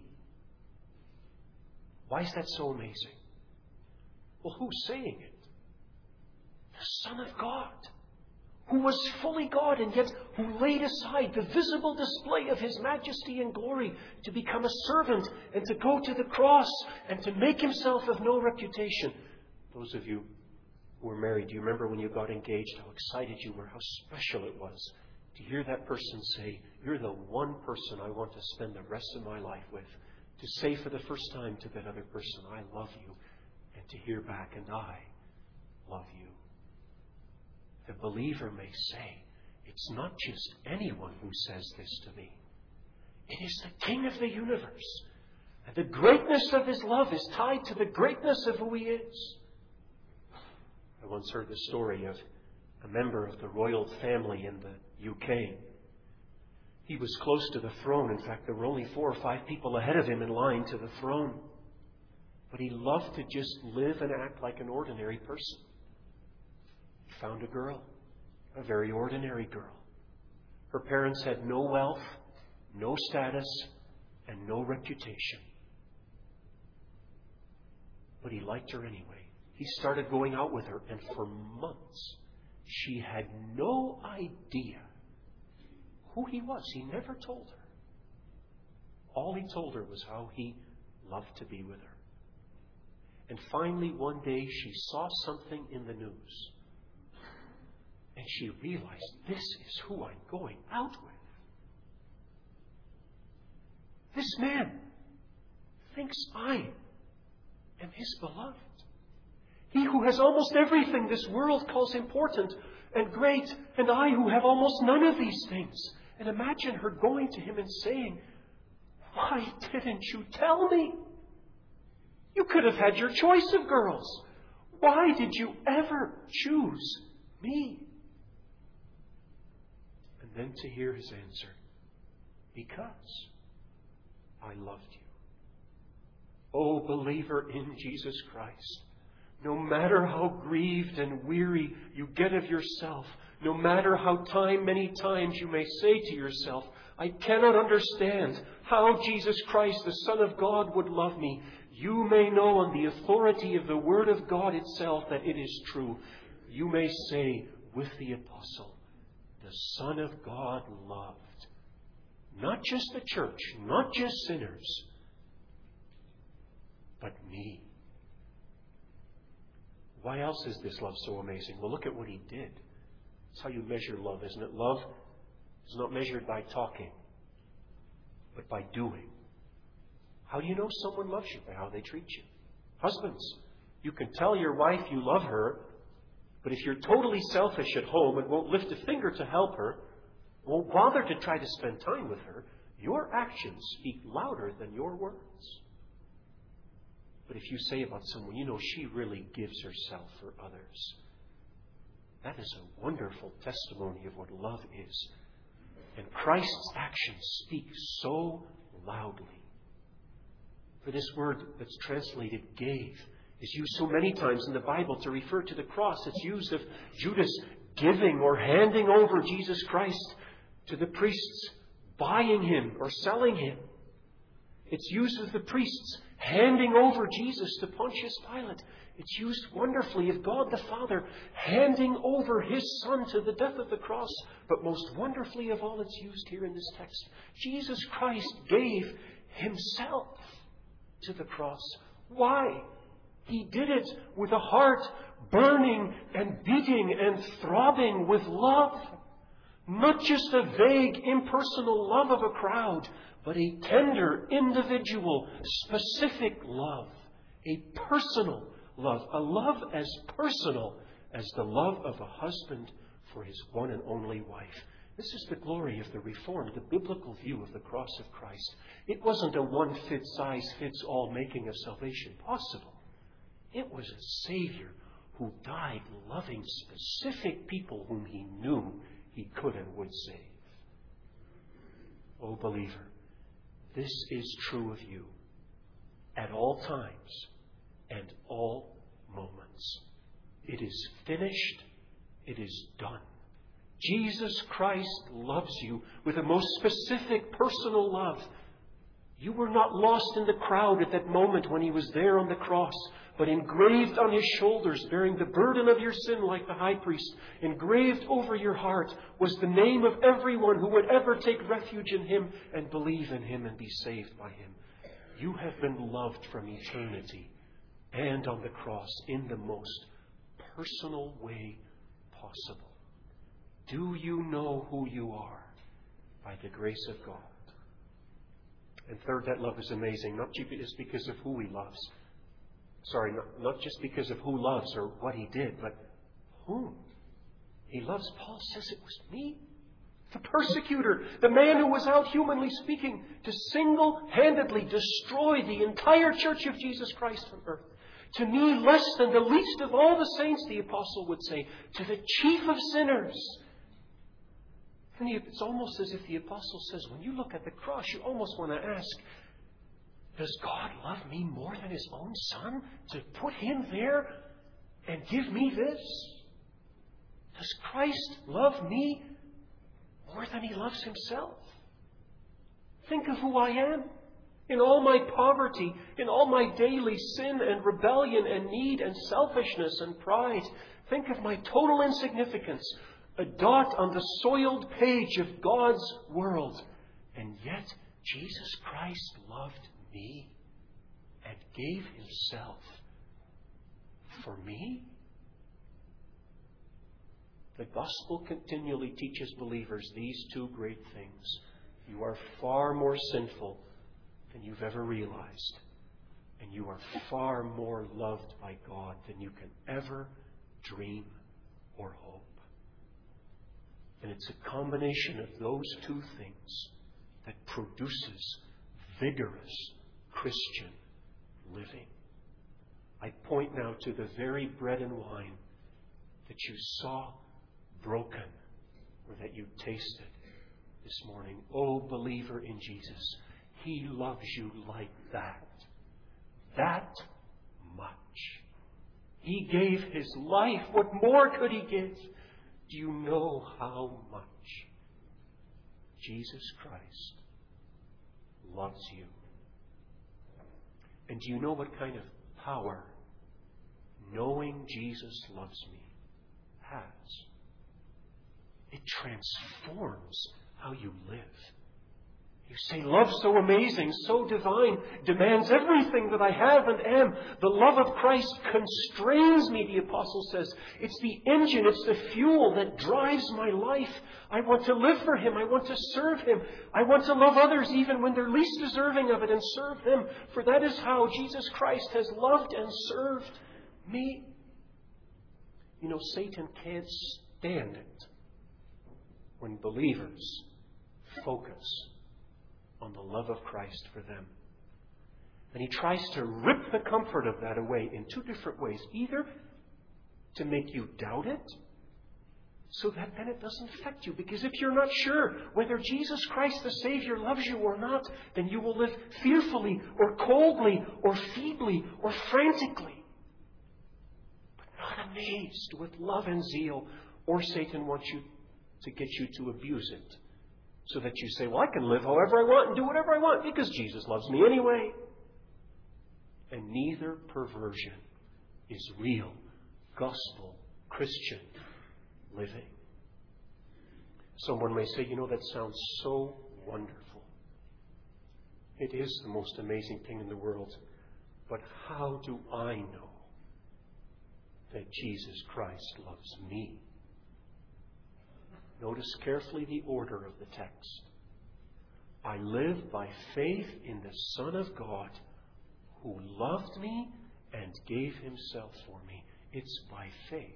Why is that so amazing? Well, who's saying it? The Son of God, who was fully God and yet who laid aside the visible display of his majesty and glory to become a servant and to go to the cross and to make himself of no reputation. Those of you who were married, do you remember when you got engaged, how excited you were, how special it was to hear that person say, you're the one person I want to spend the rest of my life with. To say for the first time to that other person, I love you. And to hear back, and I love you. The believer may say, it's not just anyone who says this to me. It is the King of the universe. And the greatness of his love is tied to the greatness of who he is. I once heard the story of a member of the royal family in the U K. He was close to the throne. In fact, there were only four or five people ahead of him in line to the throne. But he loved to just live and act like an ordinary person. He found a girl, a very ordinary girl. Her parents had no wealth, no status, and no reputation. But he liked her anyway. He started going out with her, and for months she had no idea who he was. He never told her. All he told her was how he loved to be with her. And finally, one day, she saw something in the news. And she realized, this is who I'm going out with. This man thinks I am his beloved. He who has almost everything this world calls important and great, and I who have almost none of these things. And imagine her going to him and saying, why didn't you tell me? You could have had your choice of girls. Why did you ever choose me? And then to hear his answer, because I loved you. Oh, believer in Jesus Christ, no matter how grieved and weary you get of yourself, no matter how time, many times you may say to yourself, I cannot understand how Jesus Christ, the Son of God, would love me, you may know on the authority of the Word of God itself that it is true. You may say with the apostle, the Son of God loved not just the church, not just sinners, but me. Why else is this love so amazing? Well, look at what he did. It's how you measure love, isn't it? Love is not measured by talking, but by doing. How do you know someone loves you? By how they treat you. Husbands, you can tell your wife you love her, but if you're totally selfish at home and won't lift a finger to help her, won't bother to try to spend time with her, your actions speak louder than your words. But if you say about someone, you know, she really gives herself for others, that is a wonderful testimony of what love is. And Christ's actions speak so loudly. For this word that's translated gave is used so many times in the Bible to refer to the cross. It's used of Judas giving or handing over Jesus Christ to the priests, buying him or selling him. It's used of the priests handing over Jesus to Pontius Pilate. It's used wonderfully of God the Father handing over His Son to the death of the cross. But most wonderfully of all, it's used here in this text. Jesus Christ gave Himself to the cross. Why? He did it with a heart burning and beating and throbbing with love. Not just a vague, impersonal love of a crowd, but a tender, individual, specific love. A personal love. A love as personal as the love of a husband for his one and only wife. This is the glory of the Reformed, the biblical view of the cross of Christ. It wasn't a one-fit-size-fits-all making of salvation possible. It was a Savior who died loving specific people whom He knew He could and would save. Oh, believer, this is true of you at all times and all moments. It is finished. It is done. Jesus Christ loves you with a most specific personal love. You were not lost in the crowd at that moment when He was there on the cross, but engraved on His shoulders, bearing the burden of your sin like the high priest, engraved over your heart was the name of everyone who would ever take refuge in Him and believe in Him and be saved by Him. You have been loved from eternity and on the cross in the most personal way possible. Do you know who you are? By the grace of God. And third, that love is amazing, not just because of who He loves. Sorry, not, not just because of who loves or what He did, but whom He loves. Paul says it was me, the persecutor, the man who was out, humanly speaking, to single-handedly destroy the entire church of Jesus Christ on earth. To me, less than the least of all the saints, the apostle would say, to the chief of sinners. And it's almost as if the apostle says, when you look at the cross, you almost want to ask, does God love me more than His own Son to put Him there and give me this? Does Christ love me more than He loves Himself? Think of who I am. In all my poverty, in all my daily sin and rebellion and need and selfishness and pride, think of my total insignificance, a dot on the soiled page of God's world. And yet, Jesus Christ loved me and gave Himself for me. The gospel continually teaches believers these two great things. You are far more sinful than you've ever realized. And you are far more loved by God than you can ever dream or hope. And it's a combination of those two things that produces vigorous Christian living. I point now to the very bread and wine that you saw broken or that you tasted this morning. Oh, believer in Jesus, He loves you like that. That much. He gave His life. What more could He give? Do you know how much Jesus Christ loves you? And do you know what kind of power knowing Jesus loves me has? It transforms how you live. You say, love so amazing, so divine, demands everything that I have and am. The love of Christ constrains me, the apostle says. It's the engine, it's the fuel that drives my life. I want to live for Him. I want to serve Him. I want to love others even when they're least deserving of it and serve them. For that is how Jesus Christ has loved and served me. You know, Satan can't stand it when believers focus on the love of Christ for them. And he tries to rip the comfort of that away in two different ways. Either to make you doubt it, so that then it doesn't affect you. Because if you're not sure whether Jesus Christ the Savior loves you or not, then you will live fearfully or coldly or feebly or frantically. But not amazed with love and zeal. Or Satan wants you to get you to abuse it. So that you say, well, I can live however I want and do whatever I want because Jesus loves me anyway. And neither perversion is real gospel Christian living. Someone may say, you know, that sounds so wonderful. It is the most amazing thing in the world. But how do I know that Jesus Christ loves me? Notice carefully the order of the text. I live by faith in the Son of God who loved me and gave Himself for me. It's by faith.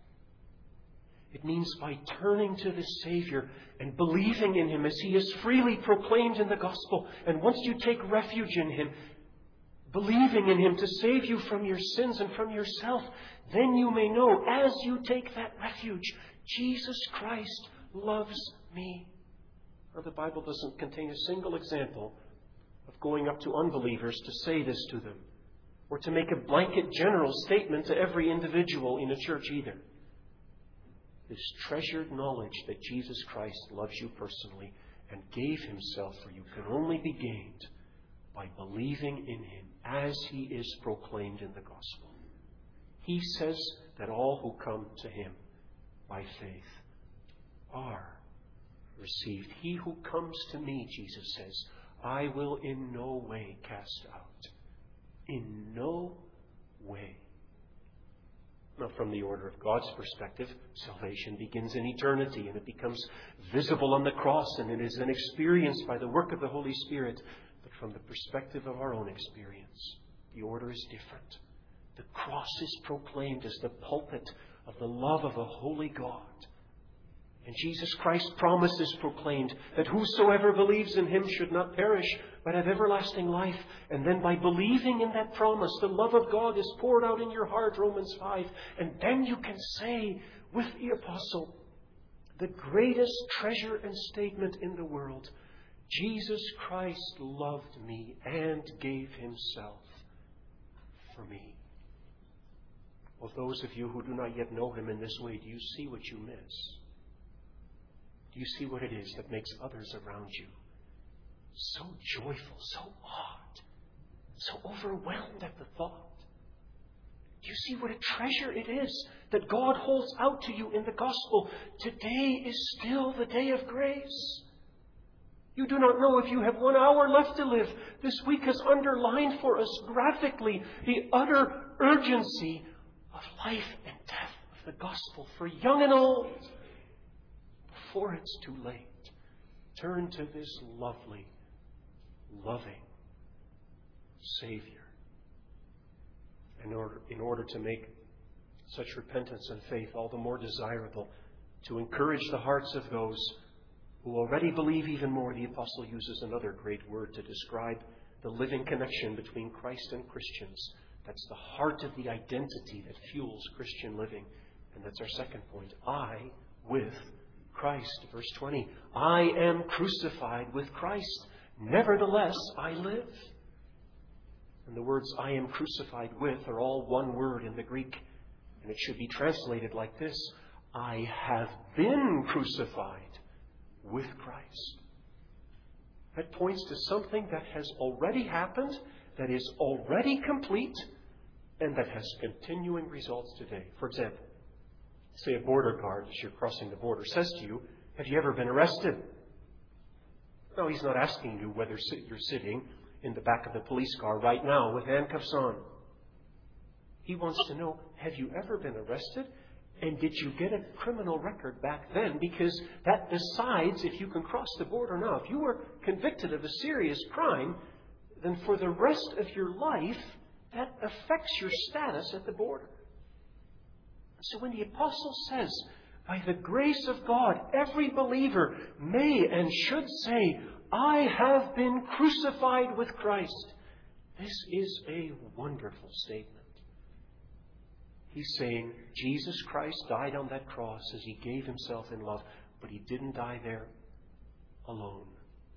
It means by turning to the Savior and believing in Him as He is freely proclaimed in the gospel. And once you take refuge in Him, believing in Him to save you from your sins and from yourself, then you may know, as you take that refuge, Jesus Christ loves me. Now, the Bible doesn't contain a single example of going up to unbelievers to say this to them, or to make a blanket general statement to every individual in a church either. This treasured knowledge that Jesus Christ loves you personally and gave Himself for you can only be gained by believing in Him as He is proclaimed in the gospel. He says that all who come to Him by faith are received. He who comes to me, Jesus says, I will in no way cast out. In no way. Now, from the order of God's perspective, salvation begins in eternity and it becomes visible on the cross and it is then experienced by the work of the Holy Spirit. But from the perspective of our own experience, the order is different. The cross is proclaimed as the pulpit of the love of a holy God. And Jesus Christ's promise is proclaimed that whosoever believes in Him should not perish, but have everlasting life. And then by believing in that promise, the love of God is poured out in your heart, Romans five. And then you can say with the apostle, the greatest treasure and statement in the world, Jesus Christ loved me and gave Himself for me. Well, those of you who do not yet know Him in this way, do you see what you miss? Do you see what it is that makes others around you so joyful, so awed, so overwhelmed at the thought? Do you see what a treasure it is that God holds out to you in the gospel? Today is still the day of grace. You do not know if you have one hour left to live. This week has underlined for us graphically the utter urgency of life and death of the gospel for young and old. Before it's too late, turn to this lovely, loving Savior. In order, in order to make such repentance and faith all the more desirable, to encourage the hearts of those who already believe even more, the Apostle uses another great word to describe the living connection between Christ and Christians. That's the heart of the identity that fuels Christian living. And that's our second point. I with Christ. Verse twenty. I am crucified with Christ. Nevertheless, I live. And the words I am crucified with are all one word in the Greek. And it should be translated like this. I have been crucified with Christ. That points to something that has already happened, that is already complete, and that has continuing results today. For example, say a border guard, as you're crossing the border, says to you, have you ever been arrested? No, he's not asking you whether you're sitting in the back of the police car right now with handcuffs on. He wants to know, have you ever been arrested? And did you get a criminal record back then? Because that decides if you can cross the border now. If you were convicted of a serious crime, then for the rest of your life, that affects your status at the border. So when the Apostle says, by the grace of God, every believer may and should say, I have been crucified with Christ. This is a wonderful statement. He's saying Jesus Christ died on that cross as He gave Himself in love, but He didn't die there alone.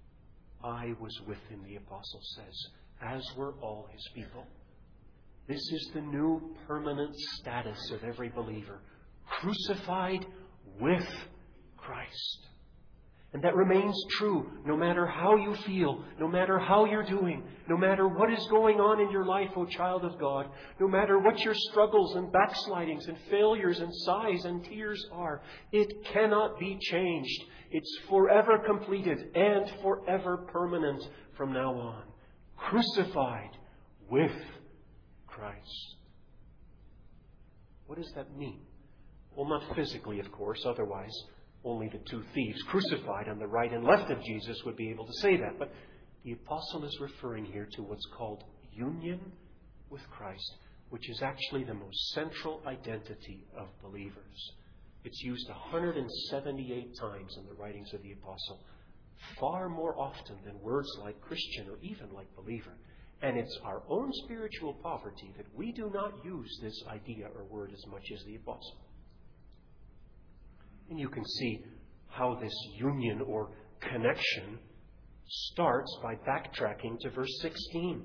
I was with Him, the Apostle says, as were all His people. This is the new permanent status of every believer, crucified with Christ. And that remains true no matter how you feel, no matter how you're doing, no matter what is going on in your life, O child of God, no matter what your struggles and backslidings and failures and sighs and tears are, it cannot be changed. It's forever completed and forever permanent from now on. Crucified with Christ. What does that mean? Well, not physically, of course, otherwise only the two thieves crucified on the right and left of Jesus would be able to say that. But the Apostle is referring here to what's called union with Christ, which is actually the most central identity of believers. It's used one hundred seventy-eight times in the writings of the Apostle, far more often than words like Christian or even like believer. And it's our own spiritual poverty that we do not use this idea or word as much as the Apostle. And you can see how this union or connection starts by backtracking to verse sixteen.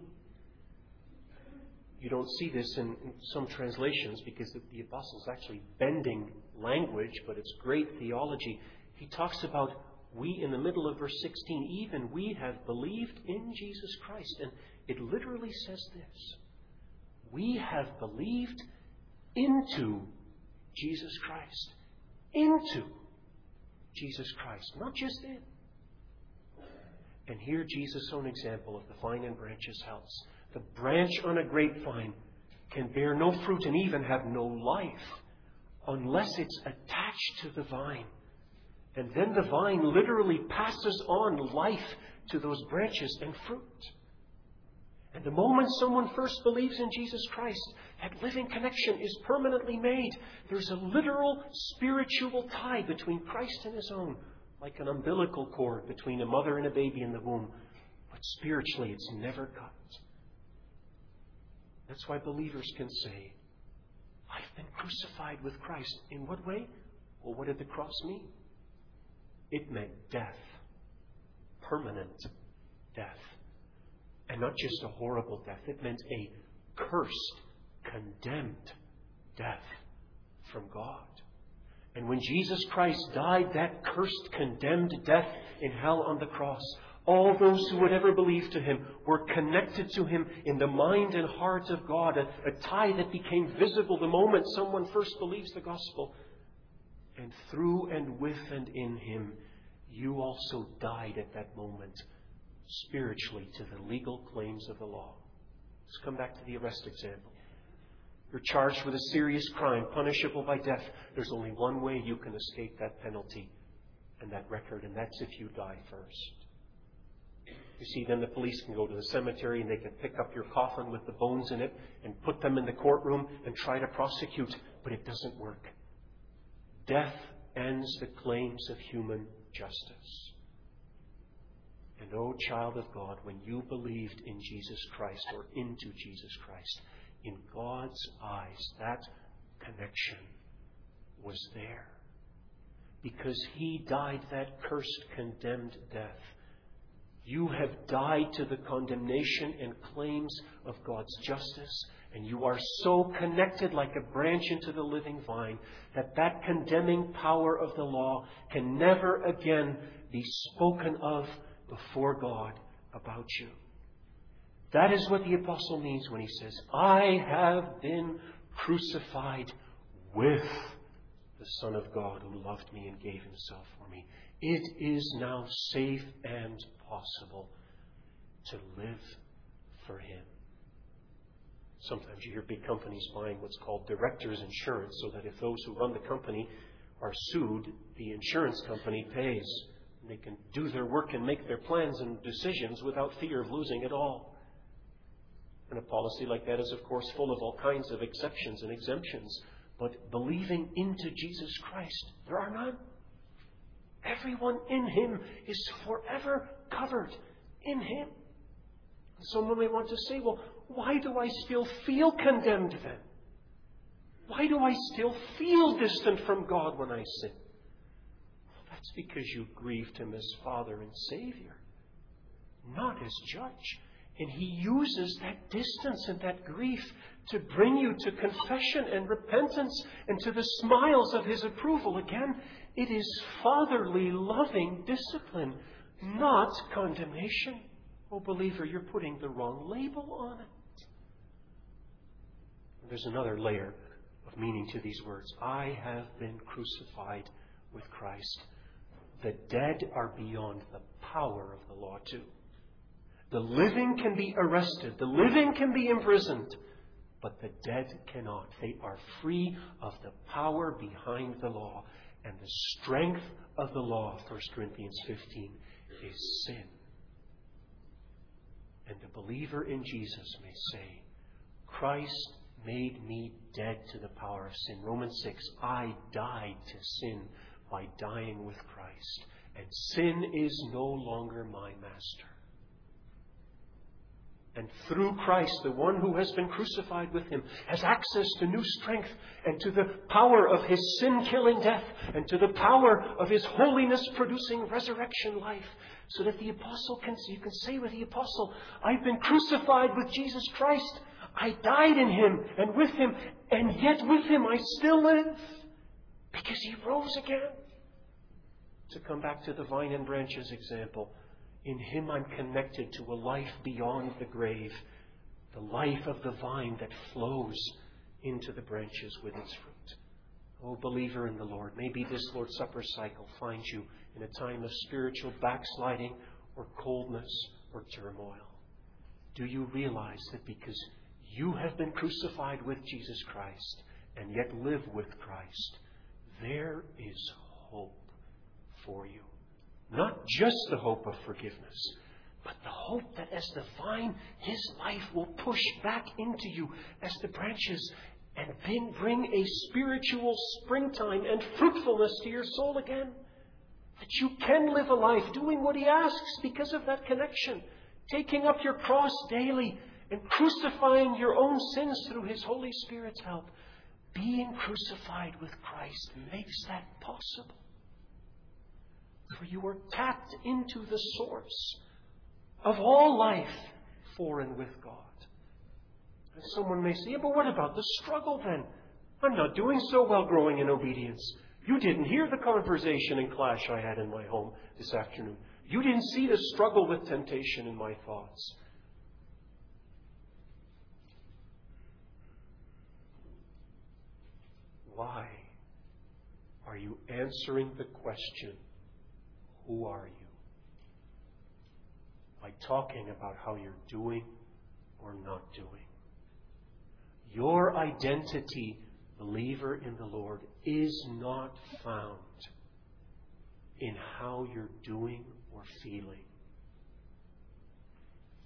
You don't see this in, in some translations because the, the Apostle is actually bending language, but it's great theology. He talks about we in the middle of verse sixteen, even we have believed in Jesus Christ. And it literally says this. We have believed into Jesus Christ. Into Jesus Christ, not just in. And here Jesus' own example of the vine and branches helps. The branch on a grapevine can bear no fruit and even have no life unless it's attached to the vine. And then the vine literally passes on life to those branches and fruit. And the moment someone first believes in Jesus Christ, that living connection is permanently made. There's a literal spiritual tie between Christ and His own, like an umbilical cord between a mother and a baby in the womb. But spiritually, it's never cut. That's why believers can say, I've been crucified with Christ. In what way? Well, what did the cross mean? It meant death. Permanent death. And not just a horrible death. It meant a cursed, condemned death from God. And when Jesus Christ died that cursed, condemned death in hell on the cross, all those who would ever believe to Him were connected to Him in the mind and heart of God, a, a tie that became visible the moment someone first believes the gospel. And through and with and in Him, you also died at that moment, spiritually, to the legal claims of the law. Let's come back to the arrest example. You're charged with a serious crime, punishable by death. There's only one way you can escape that penalty and that record, and that's if you die first. You see, then the police can go to the cemetery and they can pick up your coffin with the bones in it and put them in the courtroom and try to prosecute. But it doesn't work. Death ends the claims of human justice. And oh, child of God, when you believed in Jesus Christ or into Jesus Christ, in God's eyes, that connection was there. Because He died that cursed, condemned death. You have died to the condemnation and claims of God's justice, and you are so connected like a branch into the living vine that that condemning power of the law can never again be spoken of before God about you. That is what the apostle means when he says, I have been crucified with the Son of God who loved me and gave Himself for me. It is now safe and possible to live for Him. Sometimes you hear big companies buying what's called director's insurance, so that if those who run the company are sued, the insurance company pays. And they can do their work and make their plans and decisions without fear of losing it all. And a policy like that is, of course, full of all kinds of exceptions and exemptions. But believing into Jesus Christ, there are none. Everyone in Him is forever covered in Him. Someone may want to say, well, why do I still feel condemned then? Why do I still feel distant from God when I sin? Well, that's because you grieved Him as Father and Savior, not as Judge. And He uses that distance and that grief to bring you to confession and repentance and to the smiles of His approval. Again, it is fatherly, loving discipline, not condemnation. Oh, believer, you're putting the wrong label on it. There's another layer of meaning to these words. I have been crucified with Christ. The dead are beyond the power of the law too. The living can be arrested. The living can be imprisoned. But the dead cannot. They are free of the power behind the law. And the strength of the law, First Corinthians fifteen, is sin. And the believer in Jesus may say, Christ made me dead to the power of sin. Romans six, I died to sin by dying with Christ. And sin is no longer my master. And through Christ, the one who has been crucified with Him, has access to new strength and to the power of His sin-killing death and to the power of His holiness-producing resurrection life. So that the apostle can, you can say with the apostle, I've been crucified with Jesus Christ. I died in Him and with Him, and yet with Him I still live. Because He rose again. To come back to the vine and branches example, in Him I'm connected to a life beyond the grave, the life of the vine that flows into the branches with its fruit. Oh, believer in the Lord, maybe this Lord's Supper cycle finds you in a time of spiritual backsliding or coldness or turmoil. Do you realize that because you have been crucified with Jesus Christ and yet live with Christ, there is hope for you? Not just the hope of forgiveness, but the hope that as the vine, His life will push back into you as the branches and bring a spiritual springtime and fruitfulness to your soul again. That you can live a life doing what He asks because of that connection, taking up your cross daily and crucifying your own sins through His Holy Spirit's help. Being crucified with Christ makes that possible. For you are tapped into the source of all life for and with God. And someone may say, yeah, but what about the struggle then? I'm not doing so well growing in obedience. You didn't hear the conversation and clash I had in my home this afternoon. You didn't see the struggle with temptation in my thoughts. Why are you answering the question, who are you? By talking about how you're doing or not doing. Your identity, believer in the Lord, is not found in how you're doing or feeling.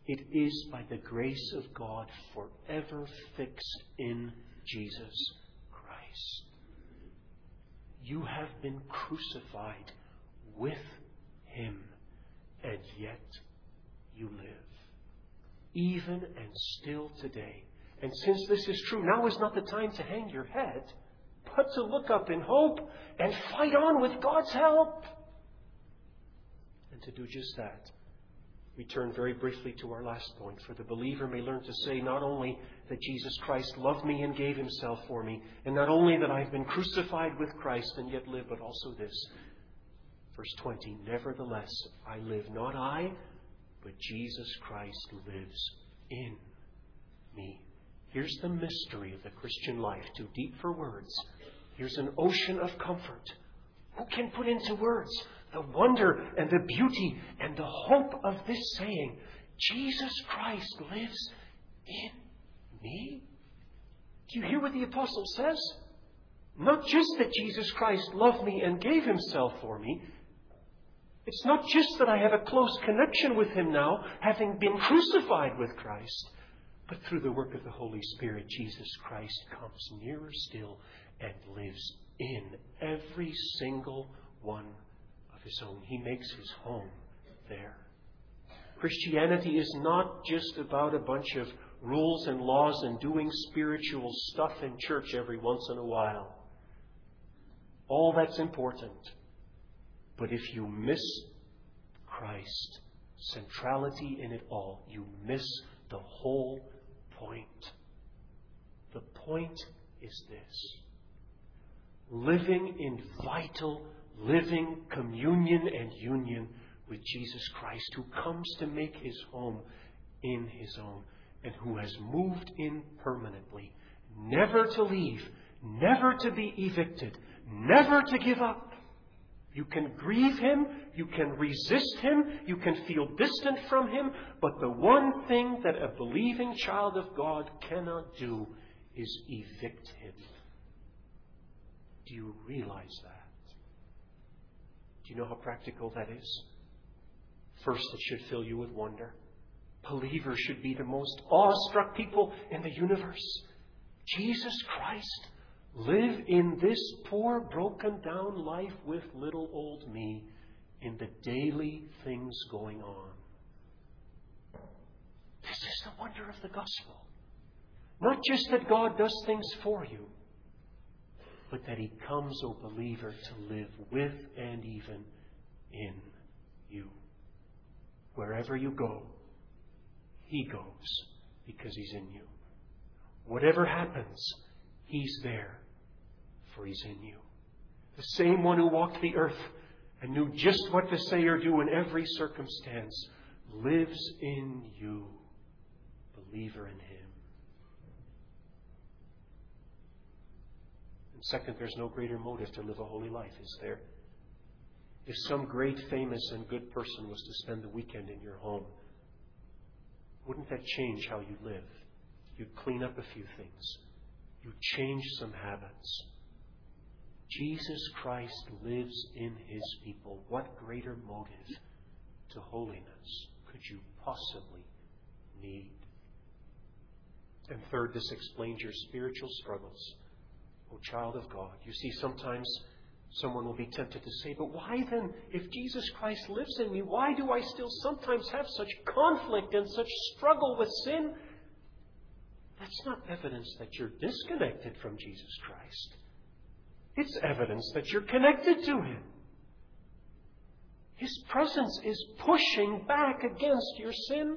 It is by the grace of God forever fixed in Jesus Christ. You have been crucified with Him, and yet you live. Even and still today. And since this is true, now is not the time to hang your head, but to look up in hope and fight on with God's help. And to do just that, we turn very briefly to our last point. For the believer may learn to say not only that Jesus Christ loved me and gave Himself for me, and not only that I've been crucified with Christ and yet live, but also this. Verse twenty, nevertheless, I live, not I, but Jesus Christ lives in me. Here's the mystery of the Christian life, too deep for words. Here's an ocean of comfort. Who can put into words the wonder and the beauty and the hope of this saying, Jesus Christ lives in me? Do you hear what the apostle says? Not just that Jesus Christ loved me and gave Himself for me. It's not just that I have a close connection with Him now, having been crucified with Christ. But through the work of the Holy Spirit, Jesus Christ comes nearer still and lives in every single one of His own. He makes His home there. Christianity is not just about a bunch of rules and laws and doing spiritual stuff in church every once in a while. All that's important. But if you miss Christ, centrality in it all, you miss the whole point. The point is this. Living in vital, living communion and union with Jesus Christ, who comes to make His home in His own, and who has moved in permanently, never to leave, never to be evicted, never to give up. You can grieve Him, you can resist Him, you can feel distant from Him, but the one thing that a believing child of God cannot do is evict Him. Do you realize that? Do you know how practical that is? First, it should fill you with wonder. Believers should be the most awestruck people in the universe. Jesus Christ live in this poor, broken down life with little old me in the daily things going on. This is the wonder of the gospel. Not just that God does things for you, but that He comes, O believer, to live with and even in you. Wherever you go, He goes because He's in you. Whatever happens, He's there, for He's in you. The same one who walked the earth and knew just what to say or do in every circumstance lives in you, believer in Him. And second, there's no greater motive to live a holy life, is there? If some great, famous, and good person was to spend the weekend in your home, wouldn't that change how you live? You'd clean up a few things. You'd change some habits. Jesus Christ lives in His people. What greater motive to holiness could you possibly need? And third, this explains your spiritual struggles. O child of God, you see, sometimes someone will be tempted to say, but why then, if Jesus Christ lives in me, why do I still sometimes have such conflict and such struggle with sin? That's not evidence that you're disconnected from Jesus Christ. It's evidence that you're connected to Him. His presence is pushing back against your sin.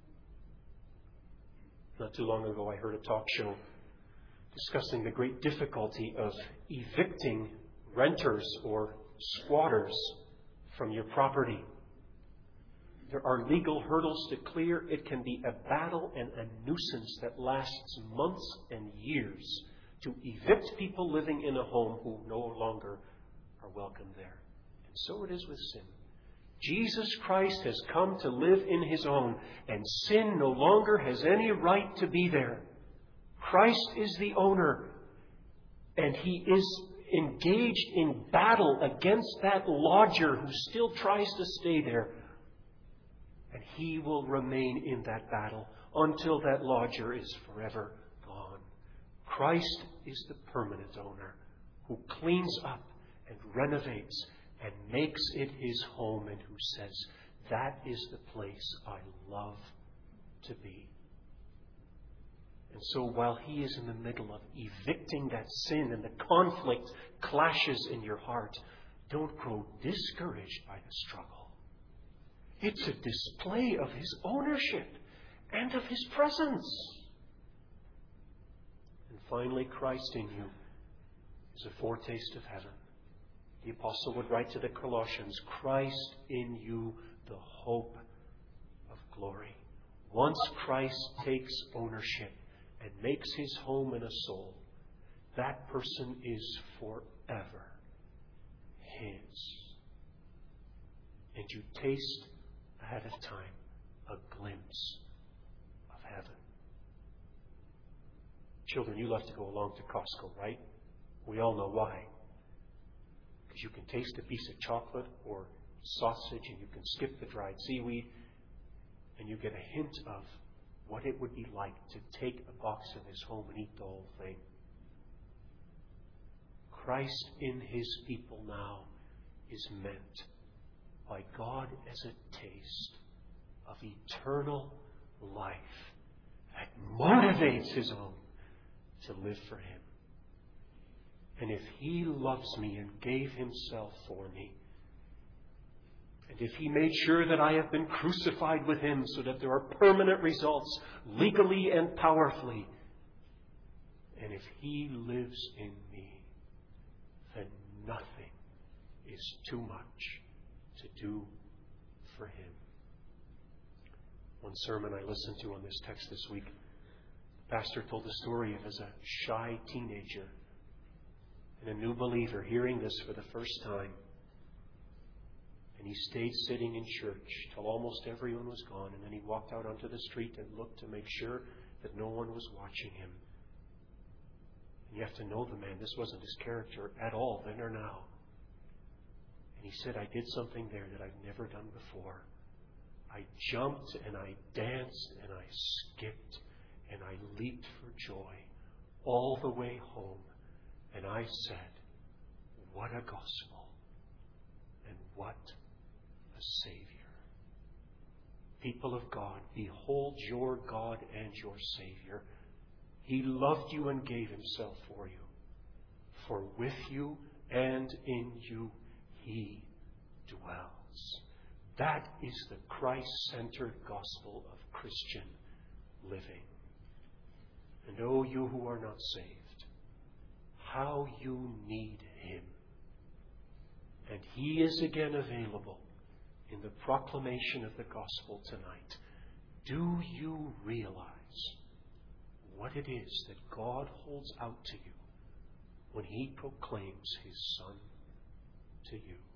Not too long ago, I heard a talk show discussing the great difficulty of evicting renters or squatters from your property. There are legal hurdles to clear. It can be a battle and a nuisance that lasts months and years to evict people living in a home who no longer are welcome there. And so it is with sin. Jesus Christ has come to live in His own, and sin no longer has any right to be there. Christ is the owner, and He is engaged in battle against that lodger who still tries to stay there. And He will remain in that battle until that lodger is forever gone. Christ is the permanent owner who cleans up and renovates and makes it His home, and who says, that is the place I love to be. And so while He is in the middle of evicting that sin and the conflict clashes in your heart, don't grow discouraged by the struggle. It's a display of His ownership and of His presence. And finally, Christ in you is a foretaste of heaven. The apostle would write to the Colossians, Christ in you, the hope of glory. Once Christ takes ownership and makes His home in a soul, that person is forever His. And you taste ahead of time a glimpse of heaven. Children, you love to go along to Costco, right? We all know why. Because you can taste a piece of chocolate or sausage, and you can skip the dried seaweed, and you get a hint of what it would be like to take a box of this home and eat the whole thing. Christ in His people now is meant by God as a taste of eternal life that motivates His own to live for Him. And if He loves me and gave Himself for me, and if He made sure that I have been crucified with Him so that there are permanent results legally and powerfully, and if He lives in me, then nothing is too much to do for Him. One sermon I listened to on this text this week, the pastor told the story of as a shy teenager and a new believer hearing this for the first time. And he stayed sitting in church till almost everyone was gone, and then he walked out onto the street and looked to make sure that no one was watching him. And you have to know the man. This wasn't his character at all, then or now. And he said, I did something there that I've never done before. I jumped and I danced and I skipped and I leaped for joy all the way home. And I said, what a gospel and what a Savior. People of God, behold your God and your Savior. He loved you and gave Himself for you. For with you and in you He dwells. That is the Christ-centered gospel of Christian living. And oh, you who are not saved, how you need Him. And He is again available in the proclamation of the gospel tonight. Do you realize what it is that God holds out to you when He proclaims His Son to you?